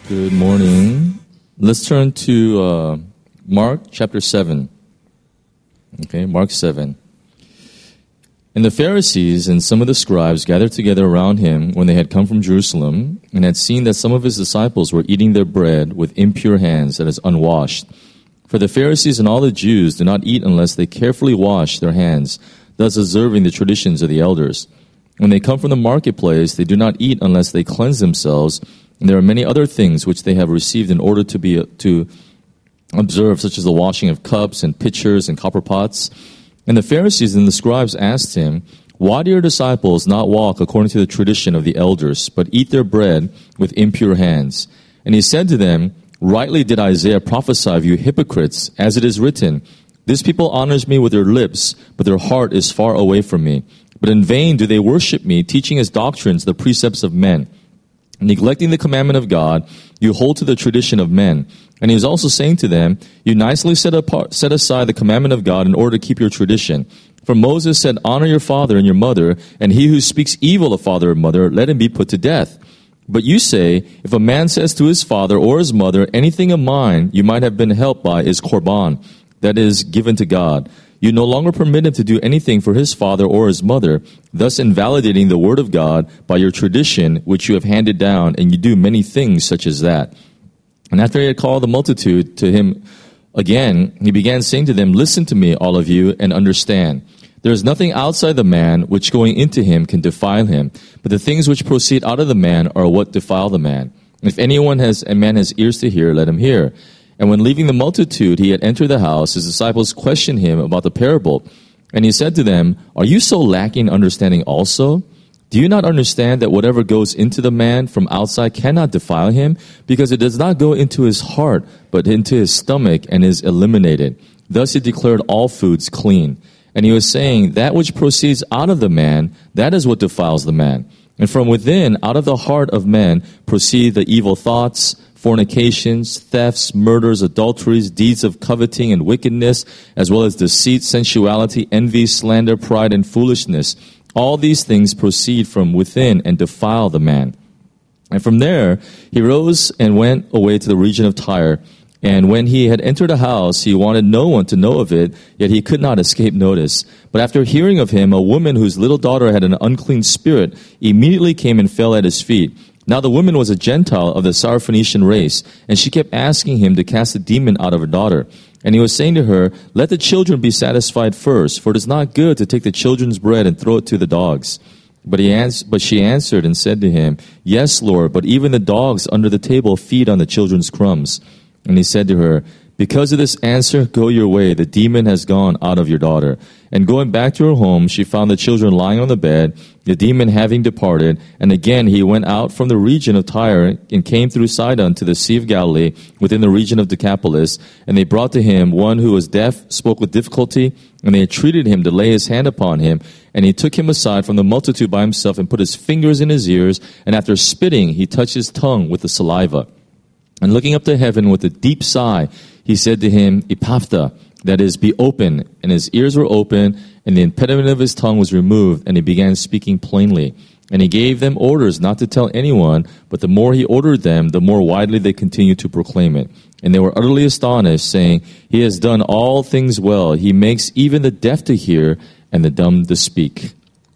Good morning. Let's turn to Mark chapter 7. Okay, Mark 7. And the Pharisees and some of the scribes gathered together around him when they had come from Jerusalem and had seen that some of his disciples were eating their bread with impure hands, that is, unwashed. For the Pharisees and all the Jews do not eat unless they carefully wash their hands, thus observing the traditions of the elders. When they come from the marketplace, they do not eat unless they cleanse themselves, and there are many other things which they have received in order to observe, such as the washing of cups and pitchers and copper pots. And the Pharisees and the scribes asked him, "Why do your disciples not walk according to the tradition of the elders, but eat their bread with impure hands?" And he said to them, "Rightly did Isaiah prophesy of you hypocrites, as it is written, 'This people honors me with their lips, but their heart is far away from me. But in vain do they worship me, teaching as doctrines the precepts of men. Neglecting the commandment of God, you hold to the tradition of men.' And he was also saying to them, 'You nicely set aside the commandment of God in order to keep your tradition. For Moses said, honor your father and your mother, and he who speaks evil of father or mother, let him be put to death. But you say, if a man says to his father or his mother, anything of mine you might have been helped by is korban, that is, given to God. You no longer permit him to do anything for his father or his mother, thus invalidating the word of God by your tradition which you have handed down, and you do many things such as that.' And after he had called the multitude to him again, he began saying to them, 'Listen to me, all of you, and understand. There is nothing outside the man which going into him can defile him, but the things which proceed out of the man are what defile the man. If a man has ears to hear, let him hear.' And when leaving the multitude, he had entered the house, his disciples questioned him about the parable. And he said to them, 'Are you so lacking understanding also? Do you not understand that whatever goes into the man from outside cannot defile him? Because it does not go into his heart, but into his stomach and is eliminated. Thus he declared all foods clean. And he was saying, that which proceeds out of the man, that is what defiles the man. And from within, out of the heart of men, proceed the evil thoughts, fornications, thefts, murders, adulteries, deeds of coveting and wickedness, as well as deceit, sensuality, envy, slander, pride, and foolishness. All these things proceed from within and defile the man.' And from there he rose and went away to the region of Tyre. And when he had entered a house, he wanted no one to know of it, yet he could not escape notice. But after hearing of him, a woman whose little daughter had an unclean spirit immediately came and fell at his feet. Now the woman was a Gentile of the Syrophoenician race, and she kept asking him to cast the demon out of her daughter. And he was saying to her, 'Let the children be satisfied first, for it is not good to take the children's bread and throw it to the dogs.' But she answered and said to him, 'Yes, Lord, but even the dogs under the table feed on the children's crumbs.' And he said to her, 'Because of this answer, go your way. The demon has gone out of your daughter.' And going back to her home, she found the children lying on the bed, the demon having departed. And again he went out from the region of Tyre and came through Sidon to the Sea of Galilee within the region of Decapolis. And they brought to him one who was deaf, spoke with difficulty, and they entreated him to lay his hand upon him. And he took him aside from the multitude by himself and put his fingers in his ears. And after spitting, he touched his tongue with the saliva. And looking up to heaven with a deep sigh, he said to him, 'Ephphatha,' that is, be open. And his ears were open, and the impediment of his tongue was removed, and he began speaking plainly. And he gave them orders not to tell anyone, but the more he ordered them, the more widely they continued to proclaim it. And they were utterly astonished, saying, 'He has done all things well. He makes even the deaf to hear and the dumb to speak.'"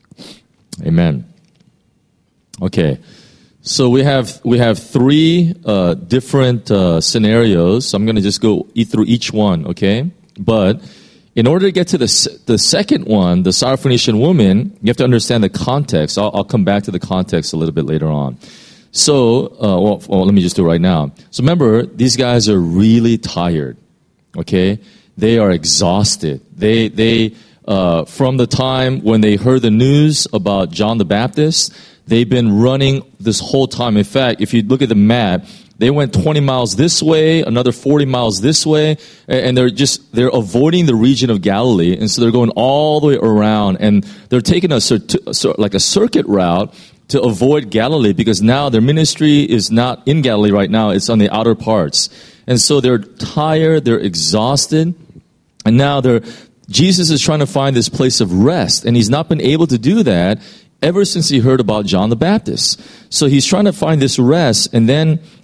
Amen. Okay. So we have three different scenarios. I'm going to just go through each one, okay? But in order to get to the second one, the Syrophoenician woman, you have to understand the context. I'll come back to the context a little bit later on. So, let me just do it right now. So remember, these guys are really tired, okay? They are exhausted. They from the time when they heard the news about John the Baptist, they've been running this whole time. In fact, if you look at the map, they went 20 miles this way, another 40 miles this way, and they're avoiding the region of Galilee, and so they're going all the way around, and they're taking a circuit route to avoid Galilee, because now their ministry is not in Galilee right now, it's on the outer parts. And so they're tired, they're exhausted, and now Jesus is trying to find this place of rest, and he's not been able to do that ever since he heard about John the Baptist. So he's trying to find this rest, and then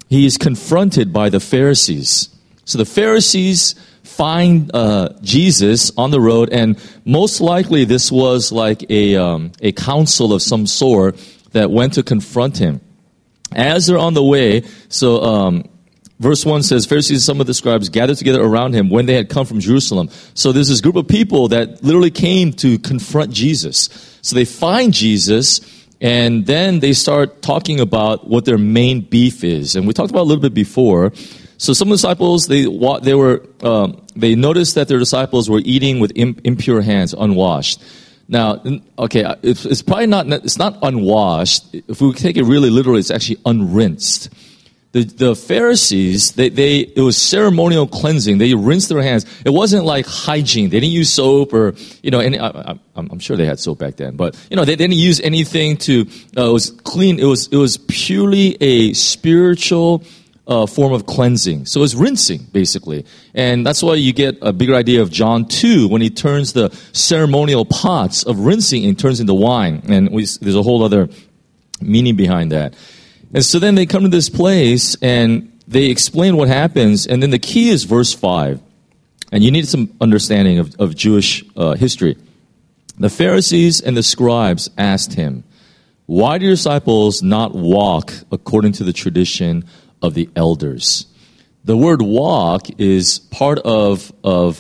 he is confronted by the Pharisees. So the Pharisees find Jesus on the road, and most likely this was like a council of some sort that went to confront him. As they're on the way, so verse 1 says, Pharisees and some of the scribes gathered together around him when they had come from Jerusalem. So there's this group of people that literally came to confront Jesus. So they find Jesus, and then they start talking about what their main beef is. And we talked about it a little bit before. So some of the disciples, they noticed that their disciples were eating with impure hands, unwashed. Now, okay, it's probably it's not unwashed. If we take it really literally, it's actually unrinsed. The Pharisees, it was ceremonial cleansing. They rinsed their hands. It wasn't like hygiene. They didn't use soap or, I'm sure they had soap back then, but, they didn't use anything it was clean. It was purely a spiritual form of cleansing. So it's rinsing, basically. And that's why you get a bigger idea of John 2 when he turns the ceremonial pots of rinsing and turns into wine. And there's a whole other meaning behind that. And so then they come to this place and they explain what happens. And then the key is verse 5. And you need some understanding of Jewish history. The Pharisees and the scribes asked him, "Why do your disciples not walk according to the tradition of the elders?" The word walk is part of what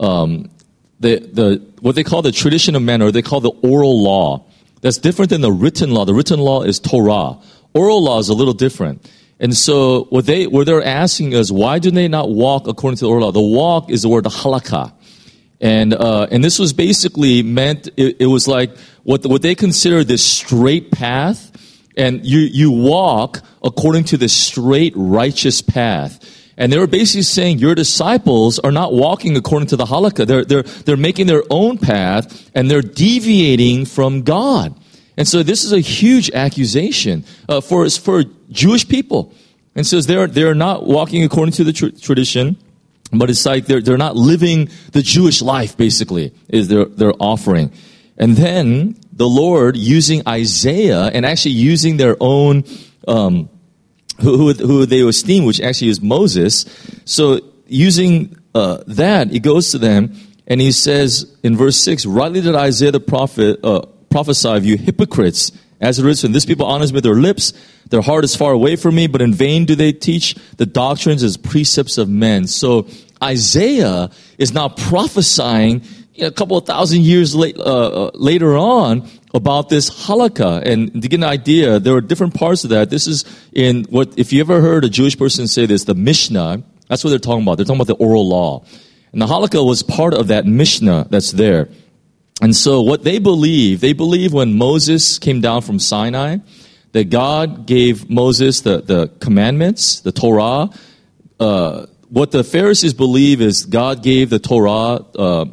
they call the tradition of men, or they call the oral law. That's different than the written law. The written law is Torah. Oral law is a little different. And so what they're asking is, why do they not walk according to the oral law? The walk is the word halakha. And this was basically meant, it was like what they consider this straight path. And you walk according to the straight, righteous path. And they were basically saying your disciples are not walking according to the halakha. They're making their own path, and they're deviating from God. And so this is a huge accusation for Jewish people. And so they're not walking according to the tradition, but it's like they're not living the Jewish life, basically, is their offering. And then the Lord, using Isaiah and actually using their own, who they esteem, which actually is Moses. So using that, he goes to them and he says in verse 6, "Rightly did Isaiah the prophet prophesy of you hypocrites, as it is written, this people honors me with their lips, their heart is far away from me, but in vain do they teach the doctrines as precepts of men." So Isaiah is now prophesying a couple of thousand years later on about this halakha. And to get an idea, there are different parts of that. This is in what, if you ever heard a Jewish person say this, the Mishnah, that's what they're talking about. They're talking about the oral law. And the halakha was part of that Mishnah that's there. And so what they believe when Moses came down from Sinai, that God gave Moses the commandments, the Torah. What the Pharisees believe is God gave the Torah,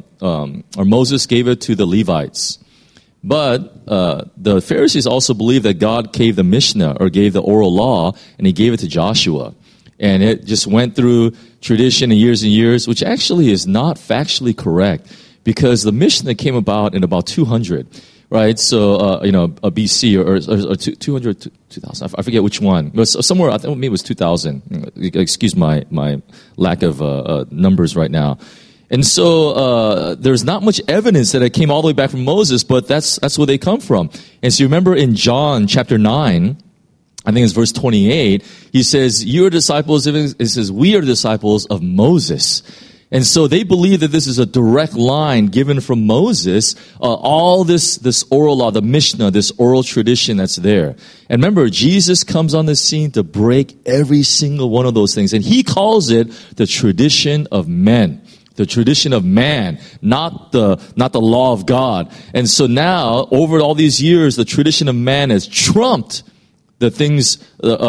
or Moses gave it to the Levites. But the Pharisees also believe that God gave the Mishnah, or gave the oral law, and he gave it to Joshua. And it just went through tradition and years, which actually is not factually correct, because the Mishnah came about in about 200, right? So, a BC or 200, 2000, I forget which one. It was somewhere, I think maybe it was 2000. Excuse my lack of numbers right now. And so there's not much evidence that it came all the way back from Moses, but that's where they come from. And so you remember in John chapter 9, I think it's verse 28, he says, "You are disciples," it says, "we are disciples of Moses." And so they believe that this is a direct line given from Moses, all this oral law, the Mishnah, this oral tradition that's there. And remember, Jesus comes on the scene to break every single one of those things. And he calls it the tradition of men. The tradition of man, not the law of God. And so now, over all these years, the tradition of man has trumped the things,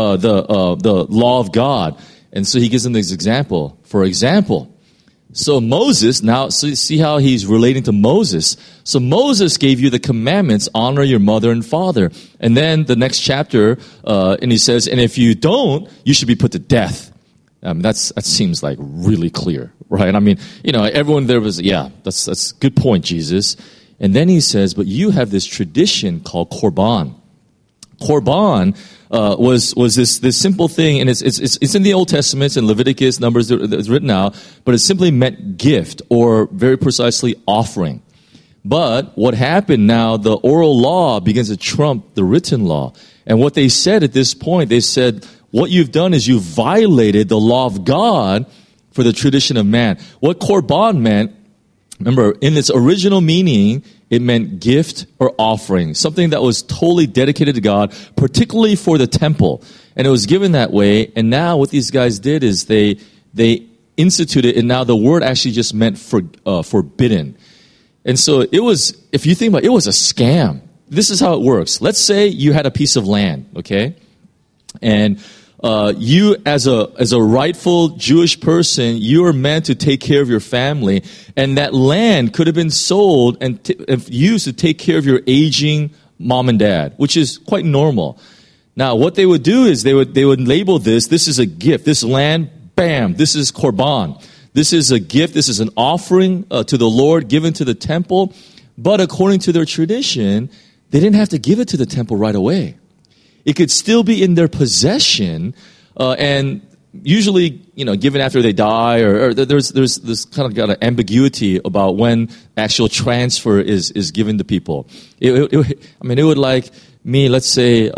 the law of God. And so he gives them this example. For example, so Moses, now see how he's relating to Moses. So Moses gave you the commandments, honor your mother and father. And then the next chapter, and he says, and if you don't, you should be put to death. That seems like really clear, right? I mean, everyone there was, yeah, that's a good point, Jesus. And then he says, but you have this tradition called Korban. Korban was this simple thing, and it's in the Old Testament, it's in Leviticus, Numbers, it's written out, but it simply meant gift, or very precisely offering. But what happened now, the oral law begins to trump the written law. And what they said at this point, they said, what you've done is you've violated the law of God for the tradition of man. What Korban meant, remember, in its original meaning, it meant gift or offering, something that was totally dedicated to God, particularly for the temple. And it was given that way. And now what these guys did is they instituted, and now the word actually just meant forbidden. And so it was, if you think about it, it was a scam. This is how it works. Let's say you had a piece of land, okay? And you, as a rightful Jewish person, you are meant to take care of your family, and that land could have been sold and used to take care of your aging mom and dad, which is quite normal. Now, what they would do is they would label this is a gift. This land, bam, this is Korban. This is a gift. This is an offering to the Lord given to the temple. But according to their tradition, they didn't have to give it to the temple right away. It could still be in their possession, and usually, given after they die, or there's this kind of got an ambiguity about when actual transfer is given to people. It would like me. Let's say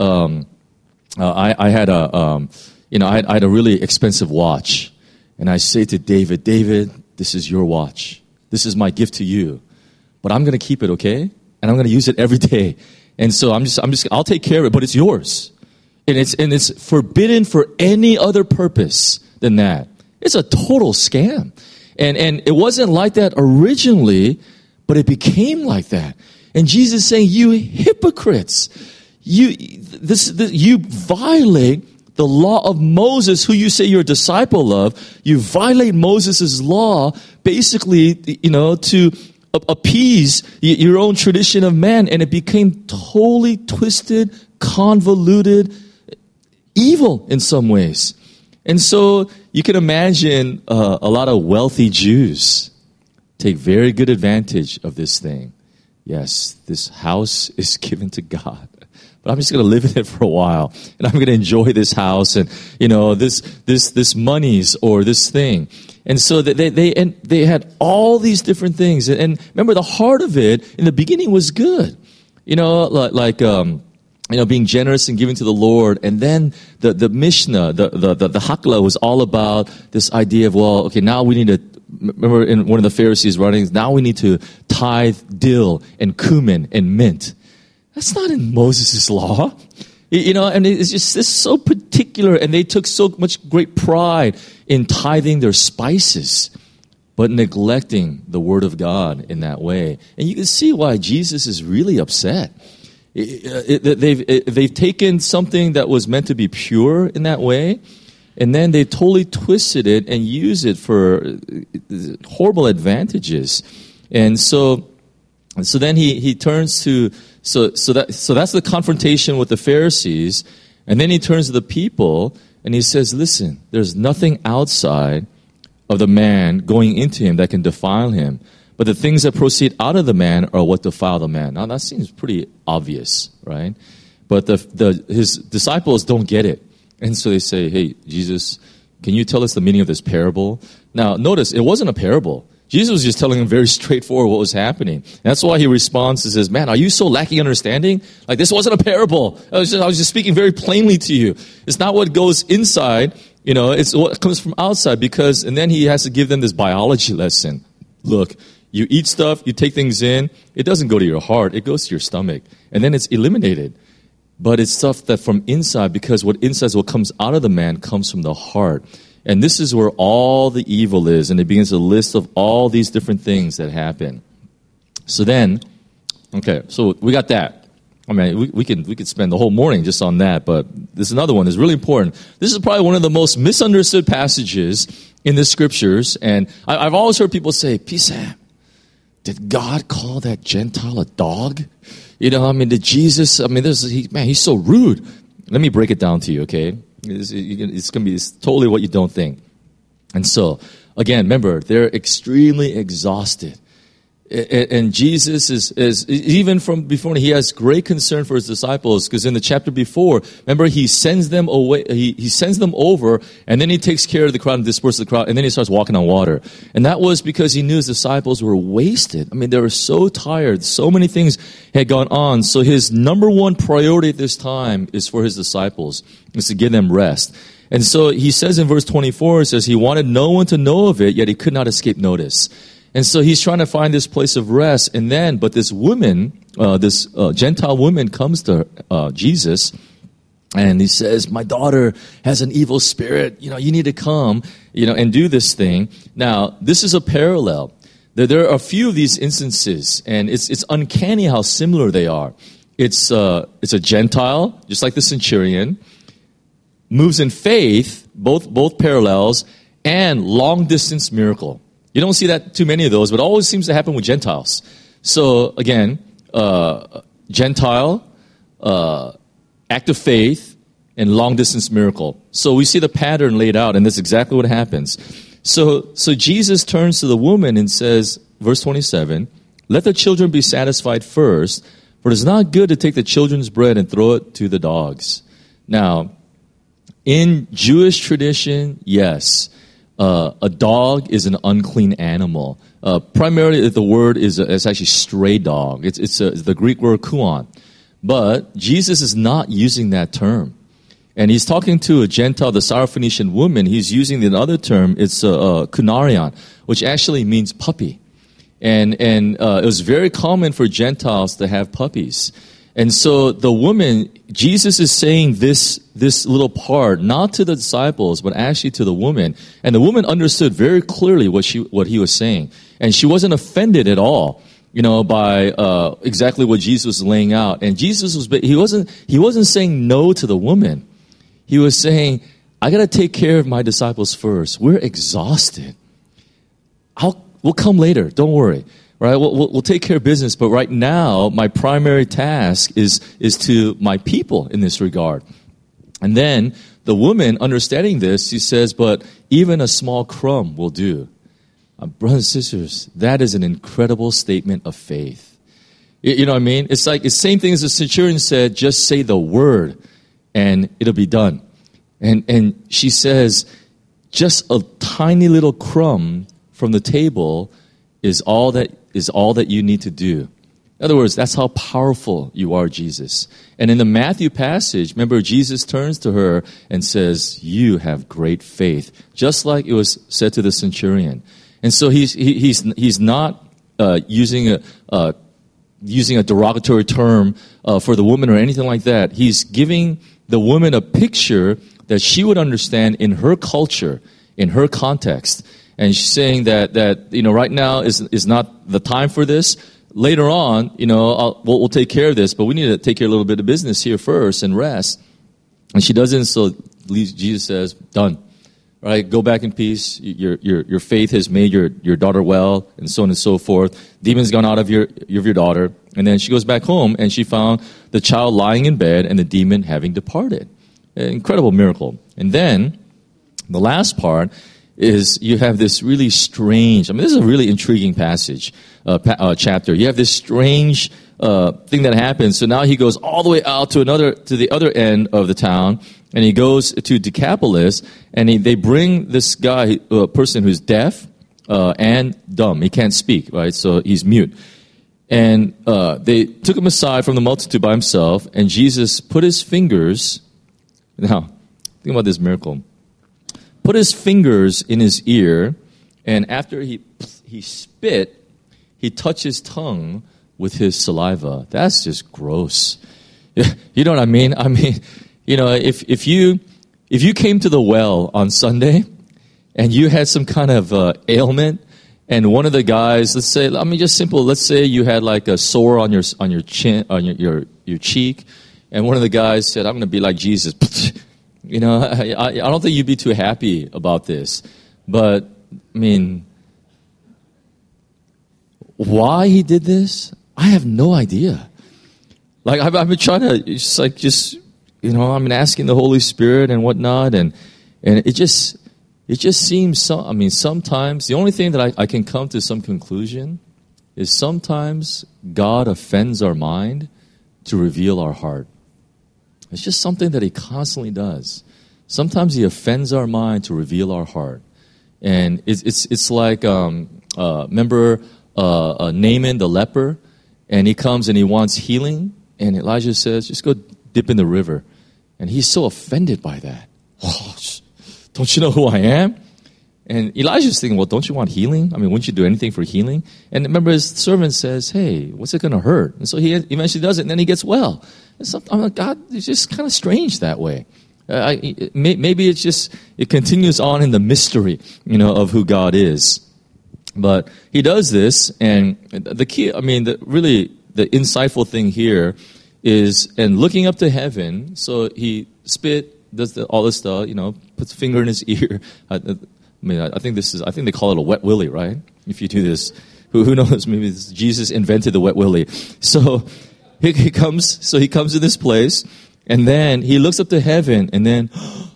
I had a really expensive watch, and I say to David, this is your watch. This is my gift to you, but I'm going to keep it, okay? And I'm going to use it every day. And so I'll take care of it, but it's yours. And it's forbidden for any other purpose than that. It's a total scam. And it wasn't like that originally, but it became like that. And Jesus is saying, you hypocrites, you violate the law of Moses, who you say you're a disciple of. You violate Moses' law, basically, to appease your own tradition of man, and it became totally twisted, convoluted, evil in some ways. And so you can imagine a lot of wealthy Jews take very good advantage of this thing. Yes, this house is given to God, but I'm just going to live in it for a while, and I'm going to enjoy this house and this monies or this thing. And so they had all these different things. And remember, the heart of it in the beginning was good. Being generous and giving to the Lord. And then the Mishnah, the Hakla was all about this idea of, well, okay, now we need to, remember in one of the Pharisees' writings, now we need to tithe dill and cumin and mint. That's not in Moses' law. And it's just this so particular, and they took so much great pride in tithing their spices, but neglecting the Word of God in that way. And you can see why Jesus is really upset. They've taken something that was meant to be pure in that way, and then they totally twisted it and used it for horrible advantages. And so then he turns to, so that's the confrontation with the Pharisees, and then he turns to the people and he says, listen, there's nothing outside of the man going into him that can defile him, but the things that proceed out of the man are what defile the man. Now that seems pretty obvious, right? But his disciples don't get it. And so they say, hey, Jesus, can you tell us the meaning of this parable? Now notice, it wasn't a parable. Jesus was just telling him very straightforward what was happening. And that's why he responds and says, man, are you so lacking understanding? Like, this wasn't a parable. I was just speaking very plainly to you. It's not what goes inside, it's what comes from outside. And then he has to give them this biology lesson. Look, you eat stuff, you take things in, it doesn't go to your heart, it goes to your stomach. And then it's eliminated. But it's stuff that from inside, because what inside is what comes out of the man comes from the heart. And this is where all the evil is, and it begins a list of all these different things that happen. So then, okay, so we got that. I mean, we could spend the whole morning just on that, but there's another one that's really important. This is probably one of the most misunderstood passages in the scriptures, and I've always heard people say, P-Sam, did God call that Gentile a dog? Did Jesus, he's so rude. Let me break it down to you, okay? It's going to be totally what you don't think. And so, again, remember, they're extremely exhausted. And Jesus is even from before, he has great concern for his disciples, because in the chapter before, remember, he sends them away, he sends them over, and then he takes care of the crowd and disperses the crowd, and then he starts walking on water. And that was because he knew his disciples were wasted. I mean, they were so tired. So many things had gone on. So his number one priority at this time is for his disciples, is to give them rest. And so he says in verse 24, it says he wanted no one to know of it, yet he could not escape notice. And so he's trying to find this place of rest. And then, but this woman, this Gentile woman comes to Jesus, and he says, my daughter has an evil spirit. You need to come, and do this thing. Now, this is a parallel. There are a few of these instances, and it's uncanny how similar they are. It's a Gentile, just like the centurion, moves in faith, both parallels, and long-distance miracle. You don't see that too many of those, but it always seems to happen with Gentiles. So again, Gentile, act of faith, and long-distance miracle. So we see the pattern laid out, and that's exactly what happens. So Jesus turns to the woman and says, verse 27, let the children be satisfied first, for it is not good to take the children's bread and throw it to the dogs. Now, in Jewish tradition, yes, a dog is an unclean animal. Primarily, the word is actually stray dog. It's the Greek word kuon. But Jesus is not using that term. And he's talking to a Gentile, the Syrophoenician woman. He's using the other term. It's kunarion, which actually means puppy. And it was very common for Gentiles to have puppies. And so the woman, Jesus is saying this little part, not to the disciples, but actually to the woman. And the woman understood very clearly what he was saying. And she wasn't offended at all, by exactly what Jesus was laying out. And Jesus he wasn't saying no to the woman. He was saying, I got to take care of my disciples first. We're exhausted. We'll come later. Don't worry. Right, we'll take care of business, but right now, my primary task is to my people in this regard. And then the woman, understanding this, she says, but even a small crumb will do. Brothers and sisters, that is an incredible statement of faith. You know what I mean? It's like the same thing as the centurion said, just say the word and it'll be done. And she says, just a tiny little crumb from the table is all that you need to do. In other words, that's how powerful you are, Jesus. And in the Matthew passage, remember, Jesus turns to her and says, you have great faith, just like it was said to the centurion. And so he's not using a derogatory term for the woman or anything like that. He's giving the woman a picture that she would understand in her culture, in her context. And she's saying that right now is not the time for this. Later on, we'll take care of this, but we need to take care of a little bit of business here first and rest. And she doesn't. So Jesus says, "Done. Right? Go back in peace. Your faith has made your daughter well, and so on and so forth. Demons gone out of your daughter." And then she goes back home, and she found the child lying in bed, and the demon having departed. An incredible miracle. And then the last part is you have this really strange, this is a really intriguing passage, chapter. You have this strange thing that happens. So now he goes all the way out to the other end of the town, and he goes to Decapolis, and they bring this guy, a person who's deaf and dumb. He can't speak, right? So he's mute. And they took him aside from the multitude by himself, and Jesus put his fingers, now, think about this miracle. Put his fingers in his ear, and after he spit, he touched his tongue with his saliva. That's just gross. You know what I mean? If you came to the well on Sunday and you had some kind of ailment, and one of the guys, let's say you had like a sore on your chin, on your cheek, and one of the guys said, "I'm going to be like Jesus." I don't think you'd be too happy about this. But, why he did this, I have no idea. Like, I've been trying to, I'm asking the Holy Spirit and whatnot, and it just seems, sometimes, the only thing that I can come to some conclusion is sometimes God offends our mind to reveal our heart. It's just something that he constantly does. Sometimes he offends our mind to reveal our heart. And it's like, remember Naaman the leper? And he comes and he wants healing. And Elijah says, just go dip in the river. And he's so offended by that. Oh, don't you know who I am? And Elijah's thinking, well, don't you want healing? I mean, wouldn't you do anything for healing? And remember, his servant says, hey, what's it going to hurt? And so he eventually does it, and then he gets well. And I'm like, God, it's just kind of strange that way. Maybe it continues on in the mystery, of who God is. But he does this, and the key, the insightful thing here is, and looking up to heaven, so he does all this stuff, puts a finger in his ear. I think they call it a wet willy, right? If you do this, who knows? Maybe Jesus invented the wet willy. So he comes to this place, and then he looks up to heaven, and then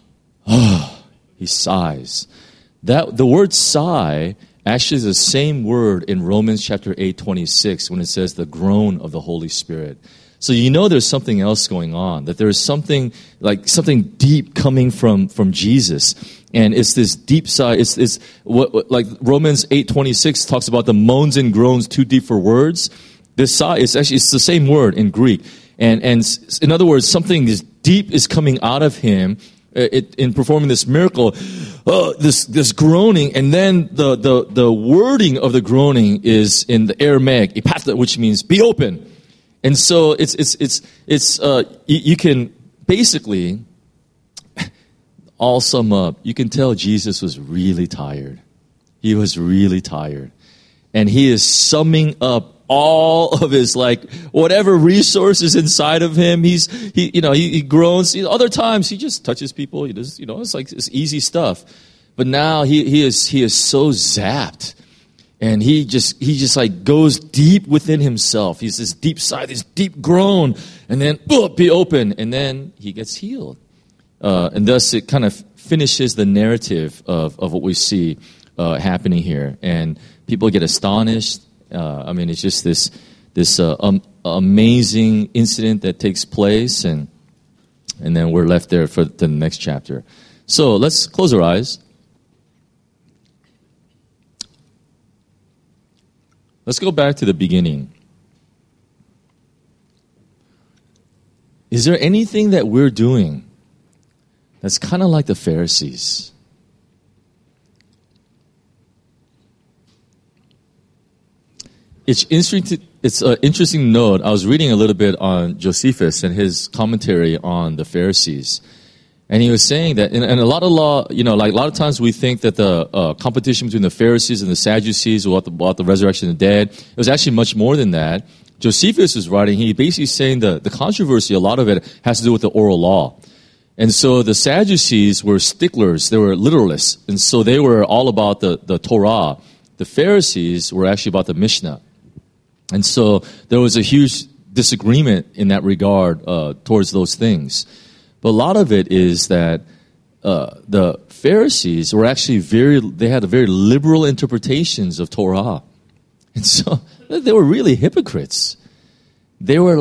he sighs. The word sigh actually is the same word in Romans chapter 8:26 when it says the groan of the Holy Spirit. So there's something else going on, that there's something deep coming from Jesus. And it's this deep sigh. It's what like Romans 8:26 talks about the moans and groans too deep for words. This sigh it's the same word in Greek. And in other words, something is deep is coming out of him in performing this miracle. This groaning, and then the wording of the groaning is in the Aramaic, epatha, which means be open. And so you can basically all sum up. You can tell Jesus was really tired. He was really tired. And he is summing up all of his whatever resources inside of him. He groans. Other times he just touches people. He does, it's easy stuff. But now he is so zapped. And he just goes deep within himself. He's this deep sigh, this deep groan, and then be open, and then he gets healed. And thus it kind of finishes the narrative of what we see happening here. And people get astonished. It's just this amazing incident that takes place, and then we're left there for the next chapter. So let's close our eyes. Let's go back to the beginning. Is there anything that we're doing that's kind of like the Pharisees? It's an interesting note. I was reading a little bit on Josephus and his commentary on the Pharisees. And he was saying that in a lot of law, a lot of times we think that the competition between the Pharisees and the Sadducees about the resurrection of the dead, it was actually much more than that. Josephus is writing, he basically saying the controversy, a lot of it has to do with the oral law. And so the Sadducees were sticklers, they were literalists, and so they were all about the Torah. The Pharisees were actually about the Mishnah. And so there was a huge disagreement in that regard towards those things. But a lot of it is that the Pharisees were actually they had a very liberal interpretations of Torah. And so they were really hypocrites. They were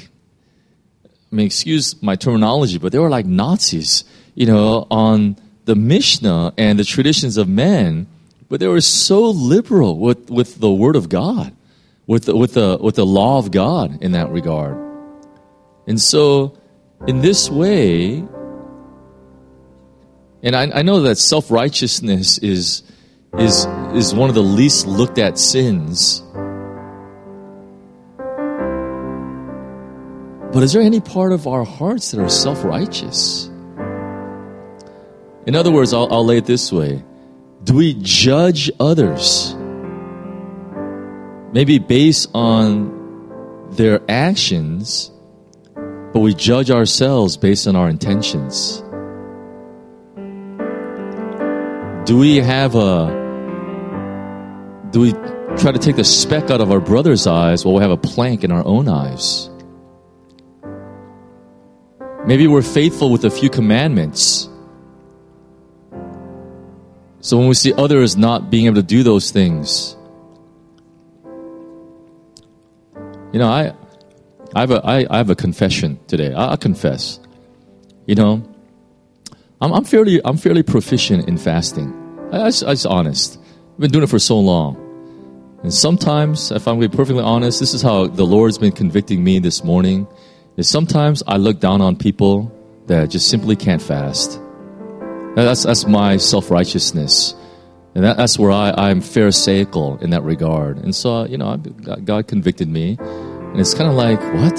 excuse my terminology, but they were like Nazis, on the Mishnah and the traditions of men. But they were so liberal with the Word of God, with the law of God in that regard. And so, in this way, and I know that self-righteousness is one of the least looked at sins. But is there any part of our hearts that are self-righteous? In other words, I'll lay it this way. Do we judge others? Maybe based on their actions, but we judge ourselves based on our intentions. Do we try to take the speck out of our brother's eyes while we have a plank in our own eyes? Maybe we're faithful with a few commandments. So when we see others not being able to do those things, You know, I have a confession today. I'll confess. You know, I'm fairly proficient in fasting. I'm just honest. I've been doing it for so long. And sometimes, if I'm going to be perfectly honest, this is how the Lord's been convicting me this morning, is sometimes I look down on people that just simply can't fast. That's my self-righteousness. And that's where I'm pharisaical in that regard. And so, you know, God convicted me. And it's kind of like, what?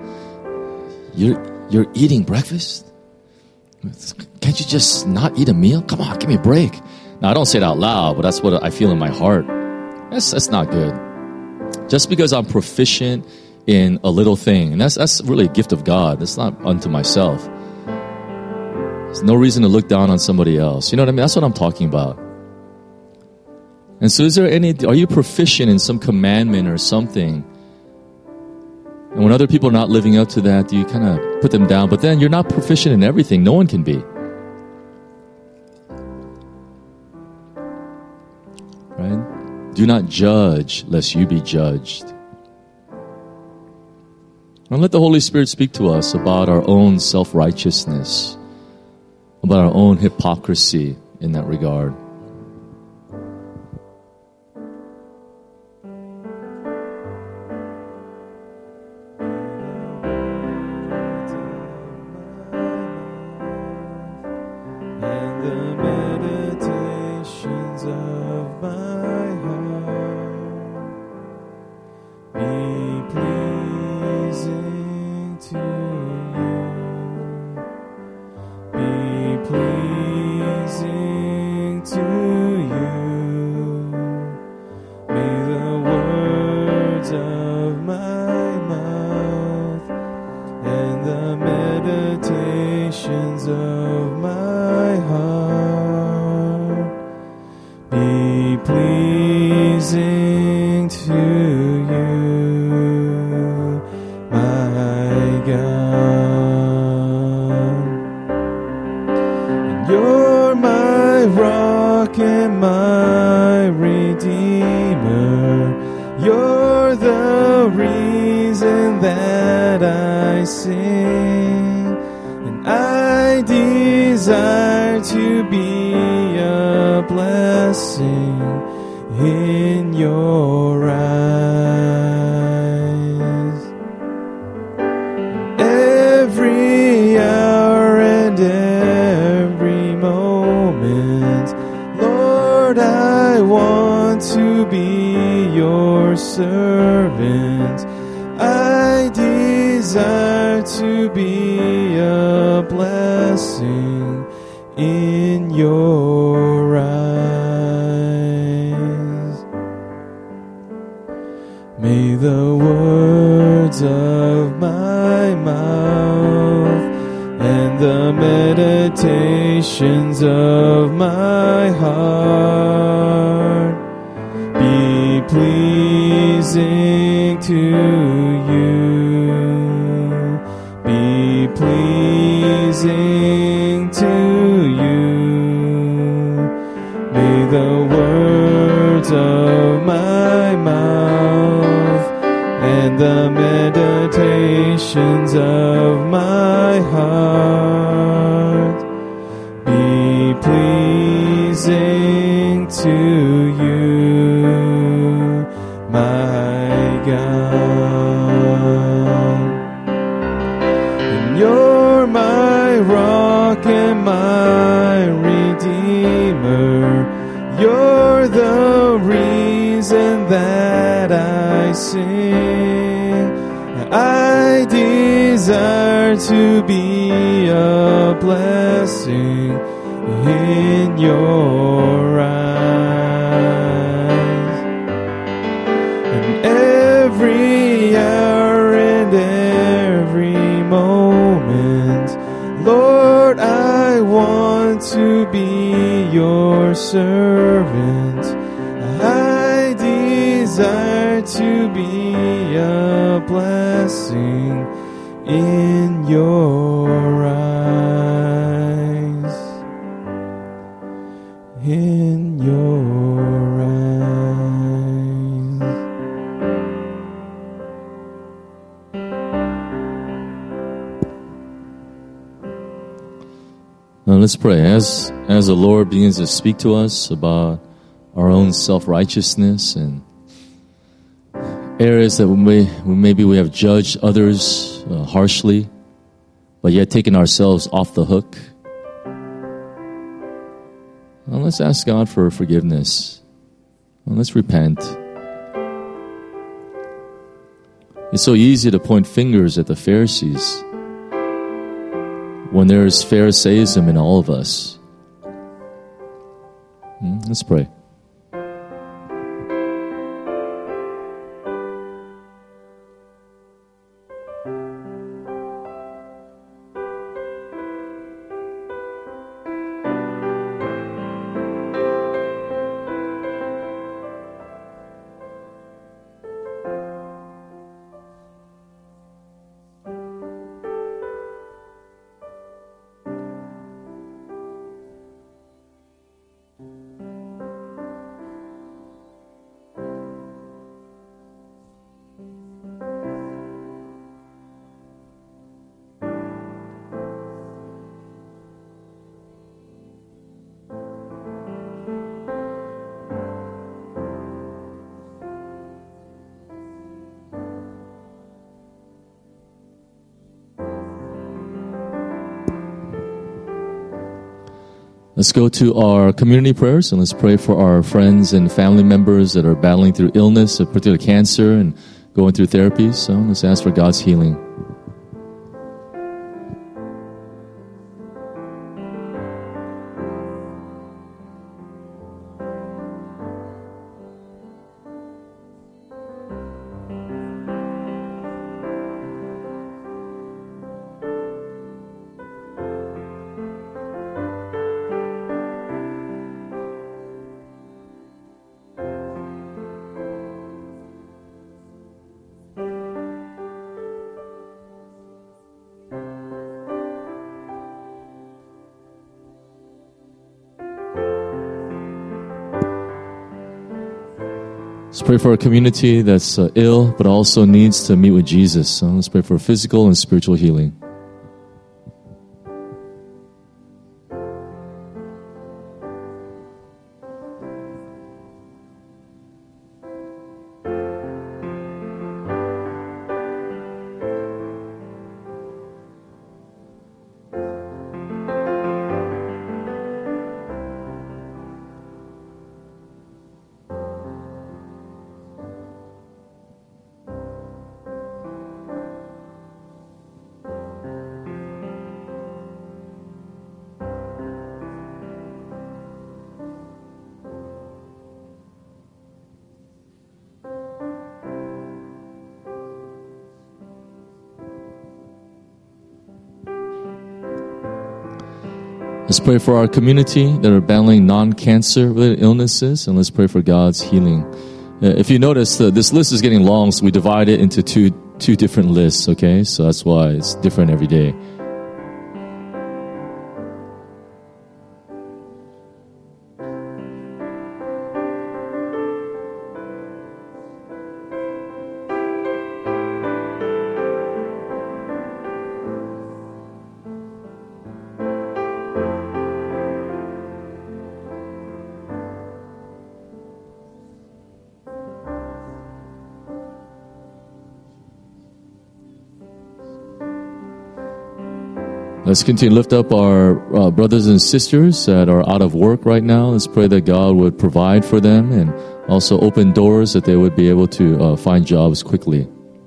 You're eating breakfast? Can't you just not eat a meal? Come on, give me a break. Now, I don't say it out loud, but that's what I feel in my heart. That's not good. Just because I'm proficient in a little thing, and that's really a gift of God. That's not unto myself. There's no reason to look down on somebody else. You know what I mean? That's what I'm talking about. And so are you proficient in some commandment or something? And when other people are not living up to that, do you kind of put them down? But then you're not proficient in everything. No one can be. Right? Do not judge lest you be judged. And let the Holy Spirit speak to us about our own self-righteousness, about our own hypocrisy in that regard. let's pray. As the Lord begins to speak to us about our own self-righteousness and areas that maybe we have judged others harshly, but yet taken ourselves off the hook. Well, let's ask God for forgiveness. Well, let's repent. It's so easy to point fingers at the Pharisees when there's Pharisaism in all of us. Let's pray. Let's go to our community prayers and let's pray for our friends and family members that are battling through illness, particularly cancer, and going through therapy. So let's ask for God's healing. Let's pray for a community that's ill, but also needs to meet with Jesus. So let's pray for physical and spiritual healing. Let's pray for our community that are battling non-cancer related illnesses, and let's pray for God's healing. If you notice, this list is getting long, so we divide it into two different lists, okay? So that's why it's different every day. Let's continue to lift up our brothers and sisters that are out of work right now. Let's pray that God would provide for them and also open doors that they would be able to find jobs quickly.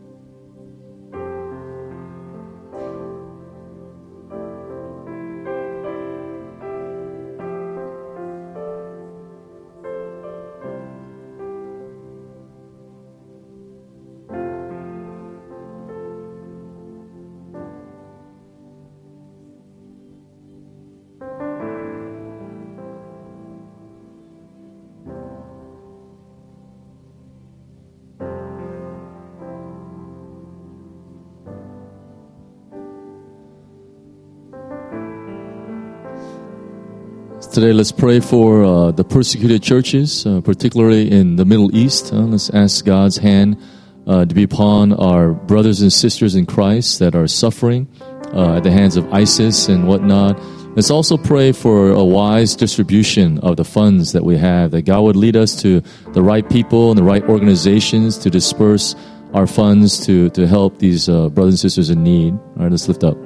Today, let's pray for the persecuted churches, particularly in the Middle East. Let's ask God's hand to be upon our brothers and sisters in Christ that are suffering at the hands of ISIS and whatnot. Let's also pray for a wise distribution of the funds that we have, that God would lead us to the right people and the right organizations to disperse our funds to help these brothers and sisters in need. All right, let's lift up.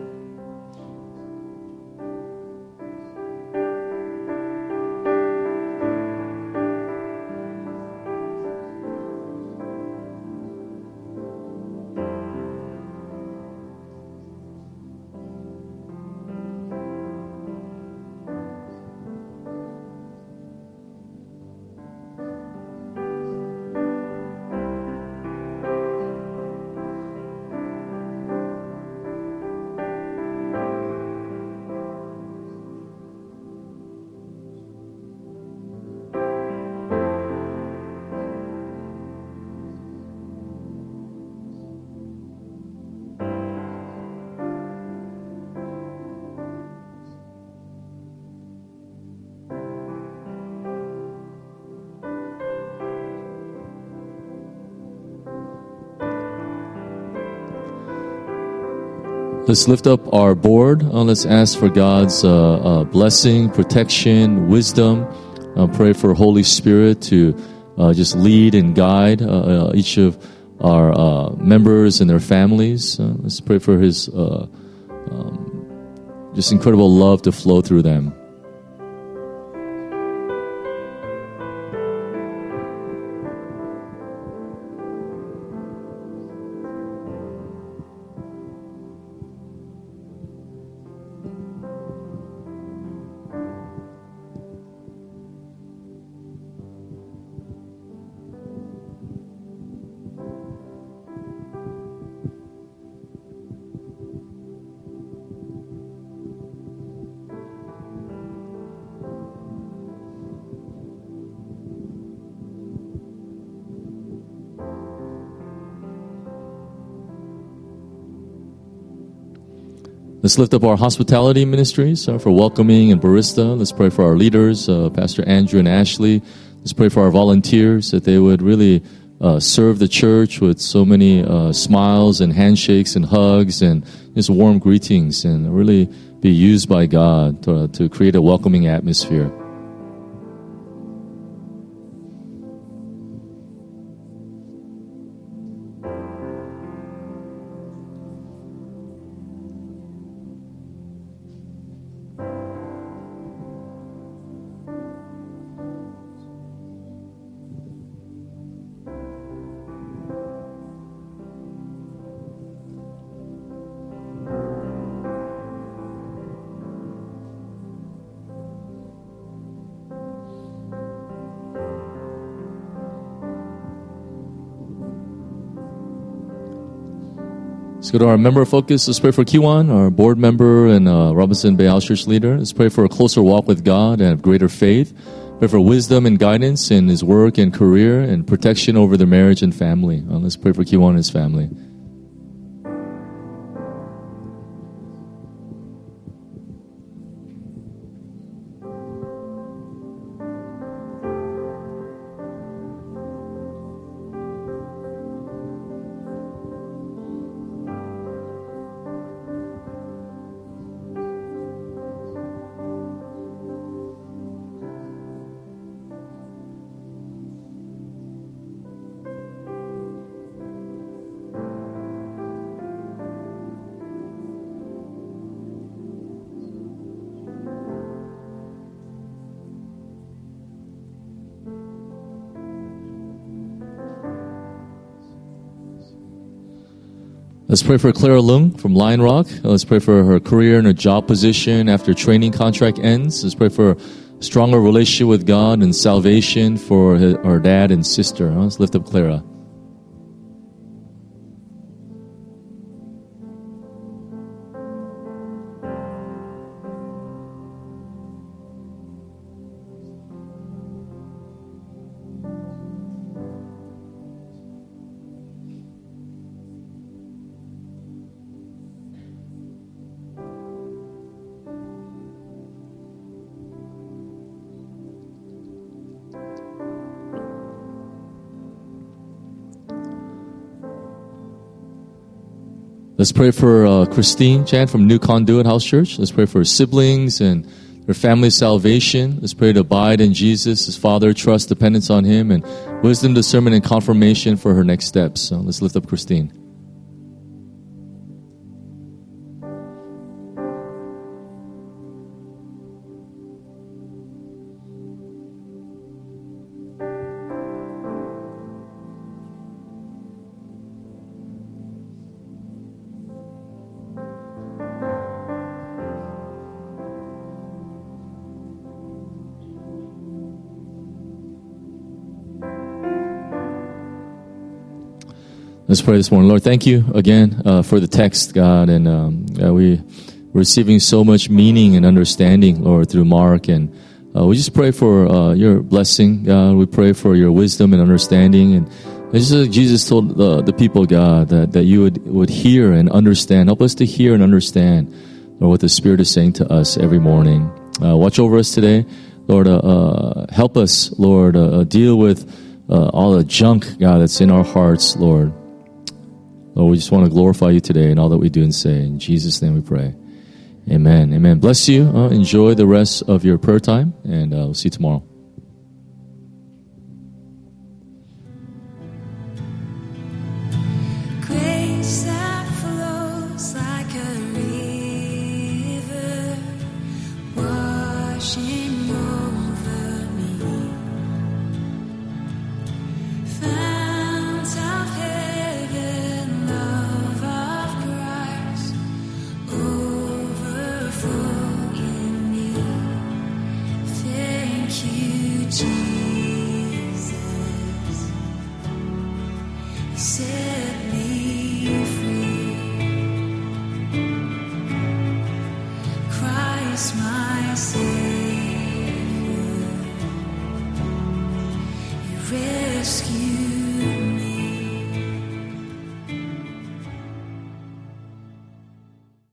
Let's lift up our board. Let's ask for God's blessing, protection, wisdom. Pray for Holy Spirit to just lead and guide each of our members and their families. Let's pray for His just incredible love to flow through them. Let's lift up our hospitality ministries for welcoming and barista. Let's pray for our leaders, Pastor Andrew and Ashley. Let's pray for our volunteers that they would really serve the church with so many smiles and handshakes and hugs and just warm greetings, and really be used by God to create a welcoming atmosphere. Let's go to our member focus. Let's pray for Kiwan, our board member and Robinson Bay House Church leader. Let's pray for a closer walk with God and greater faith. Pray for wisdom and guidance in his work and career and protection over their marriage and family. Let's pray for Kiwan and his family. Let's pray for Clara Leung from Lion Rock. Let's pray for her career and her job position after training contract ends. Let's pray for a stronger relationship with God and salvation for her dad and sister. Let's lift up Clara. Let's pray for Christine Chan from New Conduit House Church. Let's pray for her siblings and her family's salvation. Let's pray to abide in Jesus, his Father, trust, dependence on him, and wisdom, discernment, and confirmation for her next steps. So let's lift up Christine. Let's pray this morning. Lord, thank you again for the text, God, and we're receiving so much meaning and understanding, Lord, through Mark, and we just pray for your blessing, God. We pray for your wisdom and understanding, and just like Jesus told the people, God, that you would hear and understand. Help us to hear and understand, Lord, what the Spirit is saying to us every morning. Watch over us today, Lord. Help us, Lord, deal with all the junk, God, that's in our hearts, Lord. Lord, we just want to glorify you today in all that we do and say. In Jesus' name we pray. Amen. Amen. Bless you. Enjoy the rest of your prayer time, and we'll see you tomorrow. Grace that flows like a river, washing over me. Fount of heaven, love of Christ, overflow in me. Thank you, Jesus. You set me free. Christ, my Savior, you rescue